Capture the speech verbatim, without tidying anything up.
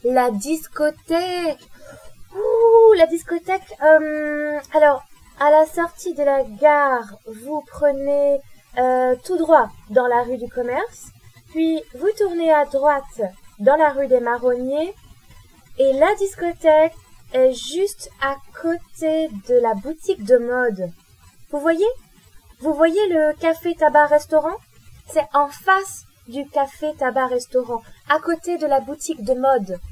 La discothèque. Ouh, la discothèque. Euh, alors, à la sortie de la gare, vous prenez euh, tout droit dans la rue du Commerce, puis vous tournez à droite dans la rue des Marronniers, et la discothèque est juste à côté de la boutique de mode. Vous voyez? Vous voyez le café tabac restaurant? C'est en face du café tabac restaurant, à côté de la boutique de mode.